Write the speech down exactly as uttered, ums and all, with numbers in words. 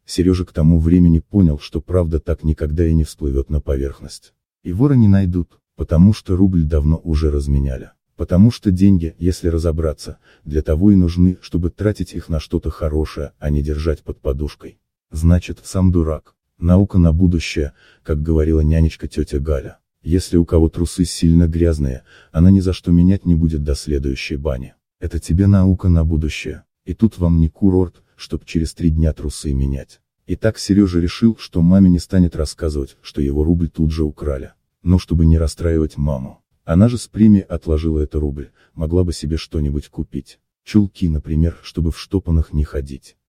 Сережа к тому времени понял, что правда так никогда и не всплывет на поверхность. И вора не найдут, потому что рубль давно уже разменяли. Потому что деньги, если разобраться, для того и нужны, чтобы тратить их на что-то хорошее, а не держать под подушкой. Значит, сам дурак. Наука на будущее, как говорила нянечка тетя Галя. Если у кого трусы сильно грязные, она ни за что менять не будет до следующей бани. Это тебе наука на будущее. И тут вам не курорт, чтоб через три дня трусы менять. И так Сережа решил, что маме не станет рассказывать, что его рубль тут же украли. Но чтобы не расстраивать маму. Она же с премии отложила этот рубль, могла бы себе что-нибудь купить. Чулки, например, чтобы в штопанах не ходить.